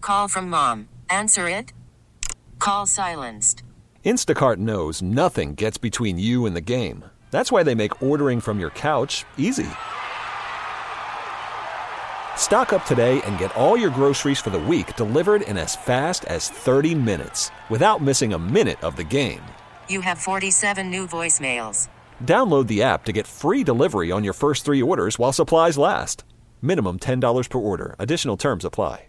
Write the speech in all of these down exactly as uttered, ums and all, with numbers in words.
Call from mom. Answer it. Call silenced. Instacart knows nothing gets between you and the game. That's why they make ordering from your couch easy. Stock up today and get all your groceries for the week delivered in as fast as thirty minutes without missing a minute of the game. You have forty-seven new voicemails. Download the app to get free delivery on your first three orders while supplies last. Minimum ten dollars per order. Additional terms apply.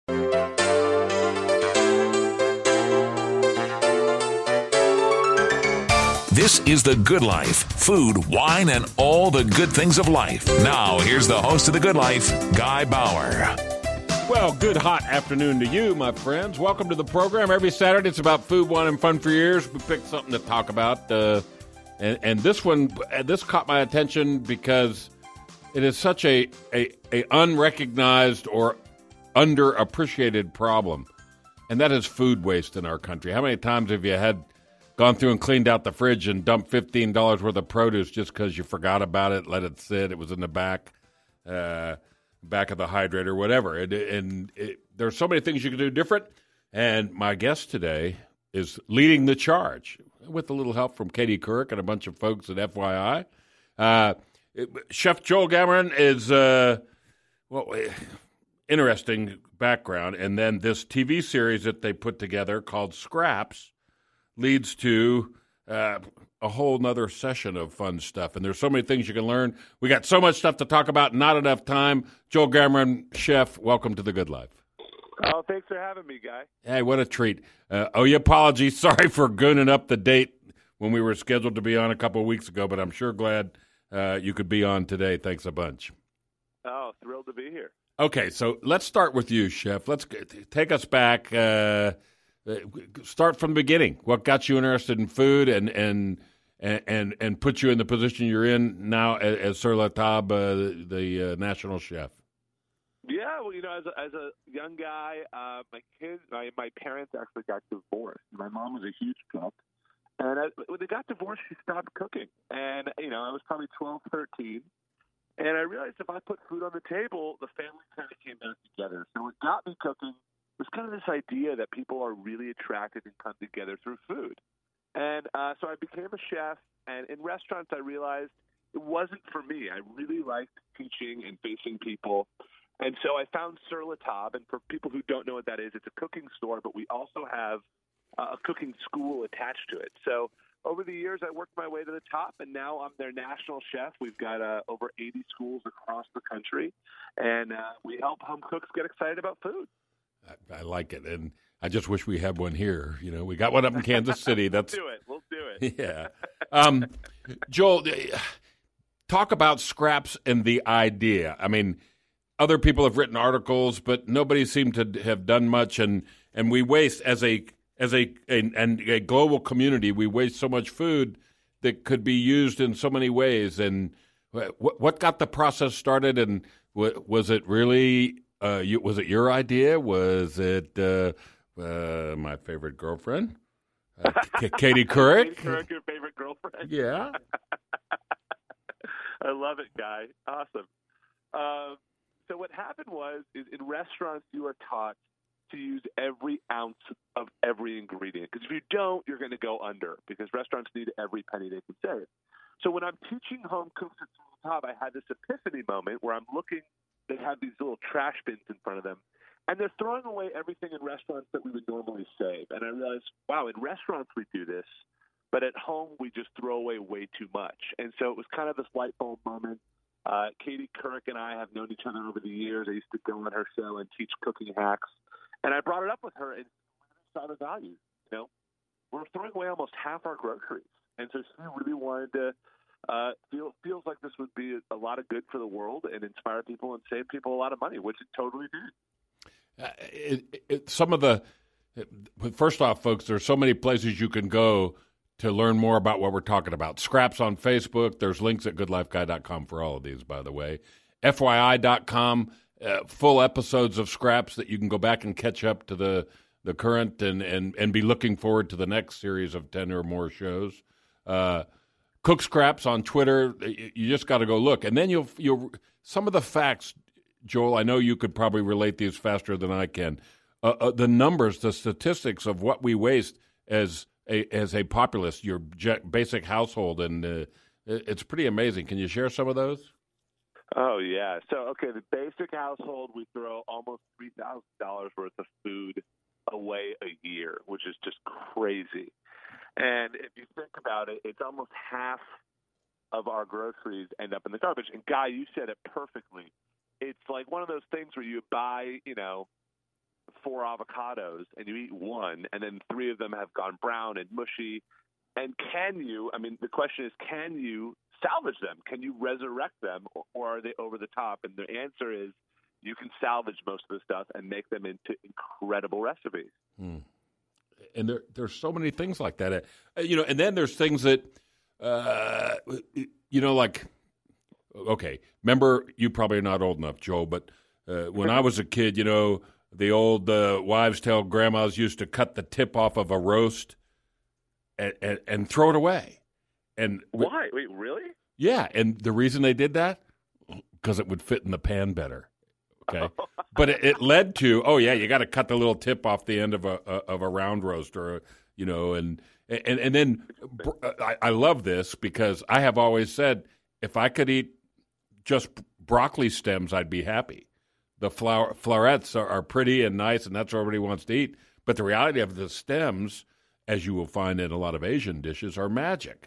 This is The Good Life. Food, wine, and all the good things of life. Now, here's the host of The Good Life, Guy Bauer. Well, good hot afternoon to you, my friends. Welcome to the program. Every Saturday, it's about food, wine, and fun for years. We pick something to talk about. Uh, and, and this one, this caught my attention because it is such a, a, a unrecognized or underappreciated problem. And that is food waste in our country. How many times have you had gone through and cleaned out the fridge and dumped fifteen dollars worth of produce just because you forgot about it, let it sit, it was in the back, uh, back of the hydrator, whatever. And, and it, there are so many things you can do different. And my guest today is leading the charge with a little help from Katie Couric and a bunch of folks at F Y I. Uh, it, Chef Joel Gammeren is, uh, well, interesting background. And then this T V series that they put together called Scraps leads to uh, a whole nother session of fun stuff. And there's so many things you can learn. We got so much stuff to talk about, not enough time. Joel Gammeren, Chef, welcome to The Good Life. Oh, thanks for having me, Guy. Hey, what a treat. Uh, oh, your apologies. Sorry for gooning up the date when we were scheduled to be on a couple of weeks ago, but I'm sure glad uh, you could be on today. Thanks a bunch. Oh, thrilled to be here. Okay, so let's start with you, Chef. Let's get, take us back. Uh, Start from the beginning. What got you interested in food and and and and put you in the position you're in now as, as Sur La Table, uh, the, the uh, national chef? Yeah, well, you know, as a, as a young guy, uh, my kids, my my parents actually got divorced. My mom was a huge cook, and as, when they got divorced, she stopped cooking. And you know, I was probably twelve, thirteen, and I realized if I put food on the table, the family kind of came back together. So it got me cooking. It was kind of this idea that people are really attracted and come together through food. And uh, so I became a chef, and in restaurants I realized it wasn't for me. I really liked teaching and facing people. And so I found Sur La Table, and for people who don't know what that is, it's a cooking store, but we also have uh, a cooking school attached to it. So over the years, I worked my way to the top, and now I'm their national chef. We've got uh, over eighty schools across the country, and uh, we help home cooks get excited about food. I, I like it, and I just wish we had one here. You know, we got one up in Kansas City. That's we'll do it. We'll do it. Yeah. Um, Joel, talk about Scraps and the idea. I mean, other people have written articles, but nobody seemed to have done much, and, and we waste as a as a, a and a global community. We waste so much food that could be used in so many ways. And what what got the process started? And was it really? Uh, you, was it your idea? Was it uh, uh, my favorite girlfriend, uh, K- Katie Couric? Katie Couric, your favorite girlfriend? Yeah. I love it, Guy. Awesome. Um, so what happened was, is in restaurants, you are taught to use every ounce of every ingredient. Because if you don't, you're going to go under, because restaurants need every penny they can save. So when I'm teaching home cooks at Sur La Table, I had this epiphany moment where I'm looking. They have these little trash bins in front of them, and they're throwing away everything in restaurants that we would normally save. And I realized, wow, in restaurants we do this, but at home we just throw away way too much. And so it was kind of this light bulb moment. Uh, Katie Couric and I have known each other over the years. I used to go on her show and teach cooking hacks, and I brought it up with her and saw the value. You know, we're throwing away almost half our groceries, and so she really wanted to. Uh, feel, feels like this would be a lot of good for the world and inspire people and save people a lot of money, which it totally did. Uh, it, it, some of the – first off, folks, there are so many places you can go to learn more about what we're talking about. Scraps on Facebook. There's links at good life guy dot com for all of these, by the way. F Y I dot com, uh, full episodes of Scraps that you can go back and catch up to the, the current and, and, and be looking forward to the next series of ten or more shows. Uh Cook Scraps on Twitter. You just got to go look, and then you'll you'll some of the facts, Joel. I know you could probably relate these faster than I can. uh, uh, the numbers, the statistics of what we waste as a as a populace, your basic household, and uh, it's pretty amazing. Can you share some of those? Oh, yeah. So, okay, the basic household, we throw almost three thousand dollars worth of food away a year, which is just crazy. And if you think about it, it's almost half of our groceries end up in the garbage. And, Guy, you said it perfectly. It's like one of those things where you buy, you know, four avocados and you eat one, and then three of them have gone brown and mushy. And can you, I mean, the question is, can you salvage them? Can you resurrect them, or, or are they over the top? And the answer is you can salvage most of the stuff and make them into incredible recipes. Hmm. And there, there's so many things like that. Uh, you know, and then there's things that, uh, you know, like, okay, remember, you probably are not old enough, Joe, but uh, when I was a kid, you know, the old uh, wives' tale grandmas used to cut the tip off of a roast and, and, and throw it away. And why? Wait, really? Yeah, and the reason they did that, because it would fit in the pan better. Okay, but it, it led to, oh yeah, you got to cut the little tip off the end of a, a of a round roast, or you know, and and and then I, I love this because I have always said if I could eat just broccoli stems, I'd be happy. The flower florets are, are pretty and nice, and that's what everybody wants to eat. But the reality of the stems, as you will find in a lot of Asian dishes, are magic.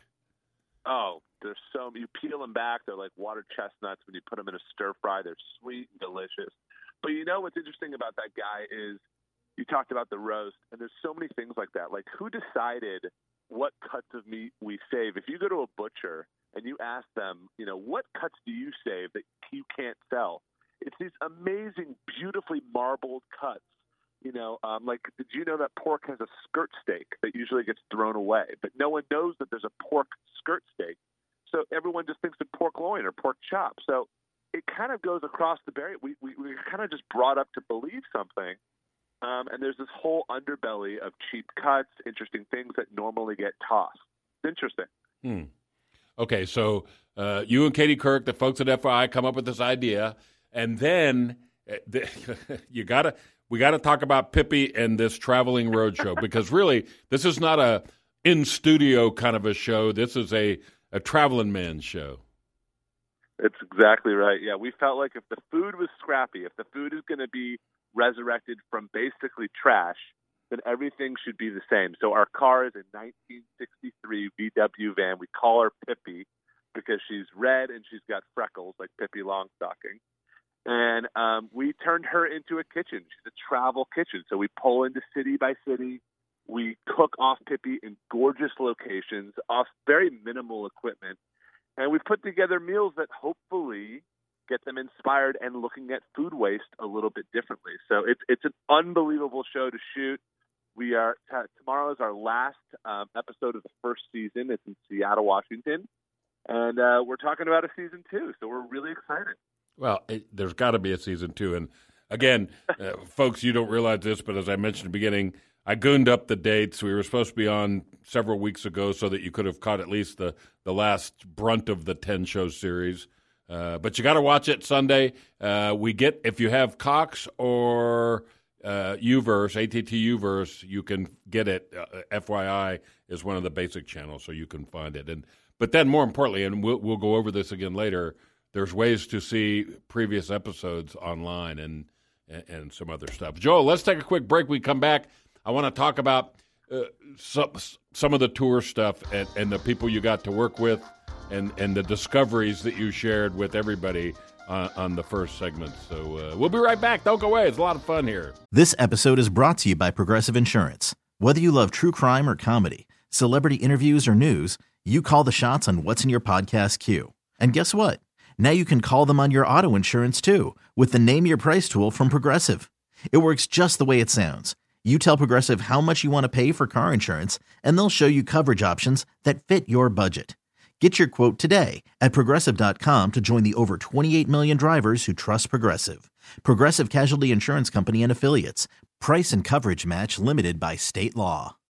Oh, there's so you peel them back. They're like water chestnuts when you put them in a stir fry. They're sweet and delicious. But you know what's interesting about that, Guy, is you talked about the roast, and there's so many things like that. Like, who decided what cuts of meat we save? If you go to a butcher and you ask them, you know, what cuts do you save that you can't sell? It's these amazing, beautifully marbled cuts. You know, um, like, did you know that pork has a skirt steak that usually gets thrown away? But no one knows that there's a pork skirt steak. So everyone just thinks of pork loin or pork chop. So it kind of goes across the barrier. We, we, we kind of just brought up to believe something. Um, and there's this whole underbelly of cheap cuts, interesting things that normally get tossed. It's interesting. Hmm. Okay, so uh, you and Katie Kirk, the folks at F Y I, come up with this idea. And then uh, the, you got to... We got to talk about Pippi and this traveling roadshow because really, this is not a in-studio kind of a show. This is a, a traveling man show. It's exactly right. Yeah, we felt like if the food was scrappy, if the food is going to be resurrected from basically trash, then everything should be the same. So our car is a nineteen sixty-three V W van. We call her Pippi because she's red and she's got freckles like Pippi Longstocking. And um, we turned her into a kitchen. She's a travel kitchen. So we pull into city by city. We cook off Pippi in gorgeous locations, off very minimal equipment. And we've put together meals that hopefully get them inspired and looking at food waste a little bit differently. So it's it's an unbelievable show to shoot. We are t- tomorrow is our last um, episode of the first season. It's in Seattle, Washington. And uh, we're talking about a season two. So we're really excited. Well, it, there's got to be a season two. And again, uh, folks, you don't realize this, but as I mentioned at the beginning, I gooned up the dates. We were supposed to be on several weeks ago so that you could have caught at least the, the last brunt of the ten-show series. Uh, but you got to watch it Sunday. Uh, we get, if you have Cox or uh, Uverse, A T T Uverse, you can get it. Uh, F Y I is one of the basic channels, so you can find it. And But then more importantly, and we'll, we'll go over this again later, there's ways to see previous episodes online and, and and some other stuff. Joel, let's take a quick break. We come back. I want to talk about uh, some some of the tour stuff and, and the people you got to work with and, and the discoveries that you shared with everybody on, on the first segment. So uh, we'll be right back. Don't go away. It's a lot of fun here. This episode is brought to you by Progressive Insurance. Whether you love true crime or comedy, celebrity interviews or news, you call the shots on what's in your podcast queue. And guess what? Now you can call them on your auto insurance, too, with the Name Your Price tool from Progressive. It works just the way it sounds. You tell Progressive how much you want to pay for car insurance, and they'll show you coverage options that fit your budget. Get your quote today at Progressive dot com to join the over twenty-eight million drivers who trust Progressive. Progressive Casualty Insurance Company and Affiliates. Price and coverage match limited by state law.